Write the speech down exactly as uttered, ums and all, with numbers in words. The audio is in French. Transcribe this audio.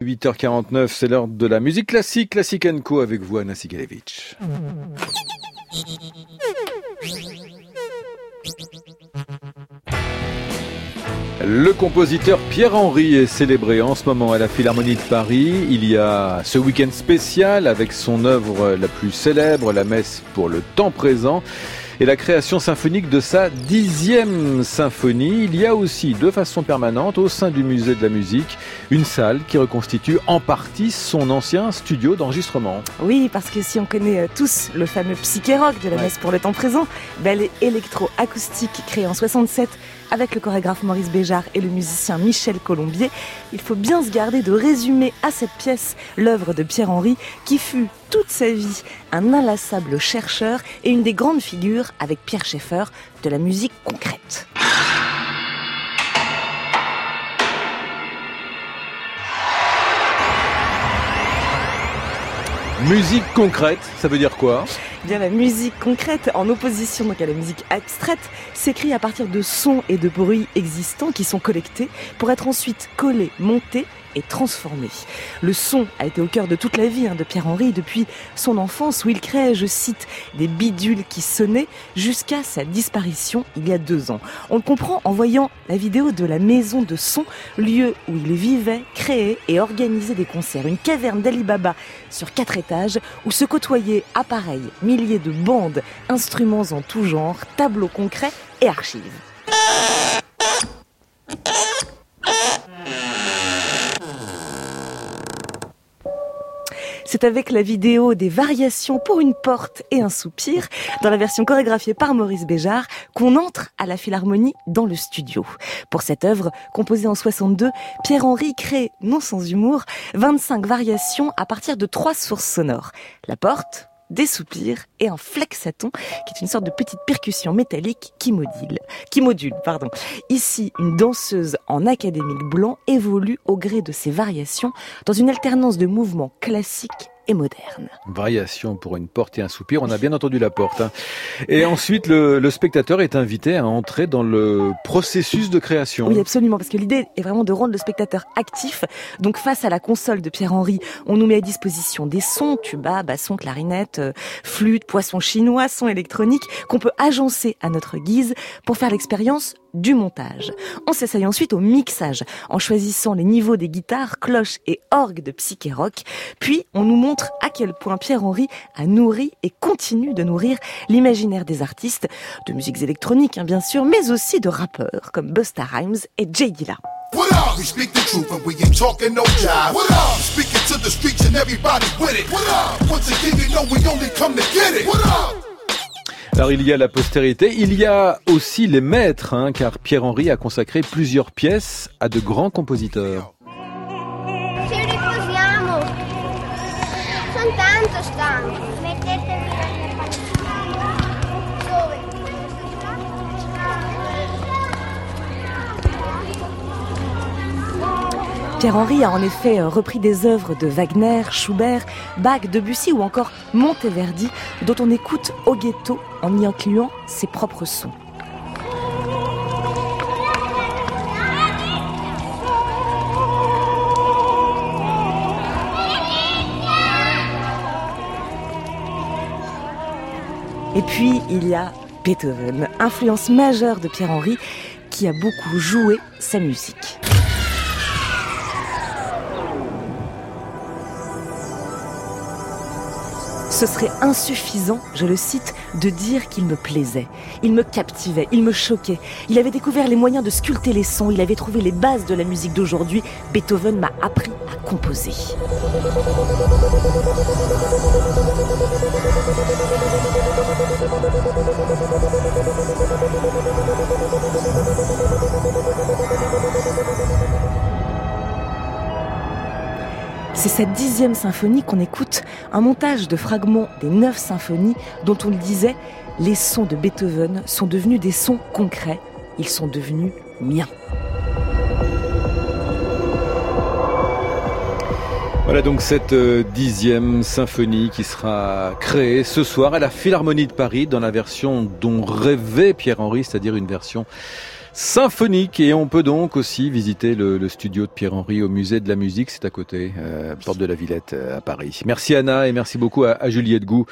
huit heures quarante-neuf, c'est l'heure de la musique classique, Classic and Co avec vous, Anna Sigalevitch. Le compositeur Pierre Henry est célébré en ce moment à la Philharmonie de Paris. Il y a ce week-end spécial avec son œuvre la plus célèbre, la Messe pour le temps présent, et la création symphonique de sa dixième symphonie. Il y a aussi, de façon permanente, au sein du musée de la musique, une salle qui reconstitue en partie son ancien studio d'enregistrement. Oui, parce que si on connaît tous le fameux psyché-rock de la ouais. Messe pour le temps présent, ben elle est électro-acoustique, créée en soixante-sept avec le chorégraphe Maurice Béjart et le musicien Michel Colombier. Il faut bien se garder de résumer à cette pièce l'œuvre de Pierre Henry, qui fut toute sa vie un inlassable chercheur et une des grandes figures, avec Pierre Schaeffer, de la musique concrète. Musique concrète, ça veut dire quoi ? Eh bien, la musique concrète, en opposition donc à la musique abstraite, s'écrit à partir de sons et de bruits existants qui sont collectés pour être ensuite collés, montés et transformé. Le son a été au cœur de toute la vie hein, de Pierre Henry depuis son enfance où il créait, je cite, des bidules qui sonnaient jusqu'à sa disparition il y a deux ans. On le comprend en voyant la vidéo de la maison de son, lieu où il vivait, créait et organisait des concerts. Une caverne d'Ali Baba sur quatre étages où se côtoyaient appareils, milliers de bandes, instruments en tout genre, tableaux concrets et archives. C'est avec la vidéo des variations pour une porte et un soupir, dans la version chorégraphiée par Maurice Béjart, qu'on entre à la Philharmonie dans le studio. Pour cette œuvre, composée en soixante-deux, Pierre Henry crée, non sans humour, vingt-cinq variations à partir de trois sources sonores. La porte, des soupirs et un flexaton, qui est une sorte de petite percussion métallique qui module. Qui module, pardon. Ici, une danseuse en académique blanc évolue au gré de ses variations dans une alternance de mouvements classiques et moderne. Variation pour une porte et un soupir, on a bien entendu la porte. Hein. Et ensuite, le, le spectateur est invité à entrer dans le processus de création. Oui, absolument, parce que l'idée est vraiment de rendre le spectateur actif. Donc, face à la console de Pierre Henry, on nous met à disposition des sons, tuba, basson, clarinette, euh, flûte, poisson chinois, sons électroniques, qu'on peut agencer à notre guise pour faire l'expérience du montage. On s'essaye ensuite au mixage, en choisissant les niveaux des guitares, cloches et orgues de psyché rock. Puis, on nous montre à quel point Pierre Henry a nourri et continue de nourrir l'imaginaire des artistes, de musiques électroniques, hein, bien sûr, mais aussi de rappeurs comme Busta Rhymes et Jay Dilla. What up? We speak the truth and we ain't talking no jive. What up? Speaking to the streets and everybody's with it. What up? Once again, you know we only come to get it. What up? Alors il y a la postérité, il y a aussi les maîtres, hein, car Pierre Henry a consacré plusieurs pièces à de grands compositeurs. Ci riposiamo. Sono tanto stanco. Mettetevi dove? Pierre Henry a en effet repris des œuvres de Wagner, Schubert, Bach, Debussy ou encore Monteverdi, dont on écoute au ghetto en y incluant ses propres sons. Et puis, il y a Beethoven, influence majeure de Pierre Henry, qui a beaucoup joué sa musique. Ce serait insuffisant, je le cite, de dire qu'il me plaisait. Il me captivait, il me choquait. Il avait découvert les moyens de sculpter les sons, il avait trouvé les bases de la musique d'aujourd'hui. Beethoven m'a appris à composer. C'est sa dixième symphonie qu'on écoute, un montage de fragments des neuf symphonies dont on le disait, les sons de Beethoven sont devenus des sons concrets, ils sont devenus miens. Voilà donc cette euh, dixième symphonie qui sera créée ce soir à la Philharmonie de Paris dans la version dont rêvait Pierre Henry, c'est-à-dire une version symphonique. Et on peut donc aussi visiter le, le studio de Pierre-Henry au musée de la musique, c'est à côté, euh, porte de la Villette euh, à Paris. Merci Anna et merci beaucoup à, à Juliette Gou.